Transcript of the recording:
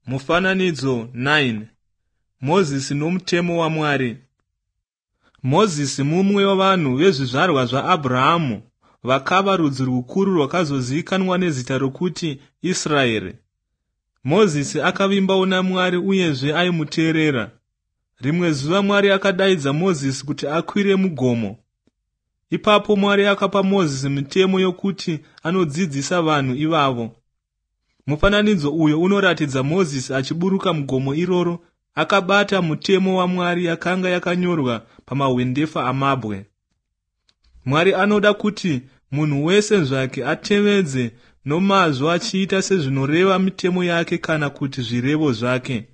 Mufananidzo 9. Mozisi nomutemo waMwari. Mozisi mumwe wavanhu vezvizvarwa zvaAbhurahama vakava rudzi rukuru rwakazozivikanwa nezita rokuti Israeri. Mozisi akavimbawo naMwari uyezve aimuteerera. Rimwe zuva Mwari akadaidza Mozisi kuti akwire mugomo. Ipapo Mwari akapa Mozisi mitemo yokuti anodzidzisa vanhu ivavo. Mufananidzo uyo unoratidza Mozisi achiburuka mugomo iroro akabata mutemo waMwari yakanga yakanyorwa pamahwendefa amabwe. Mwari anoda kuti munhu wese zvake atevedze nomazvo achiita sezvinoreva mitemo yake kana kuti zvirevo zvake.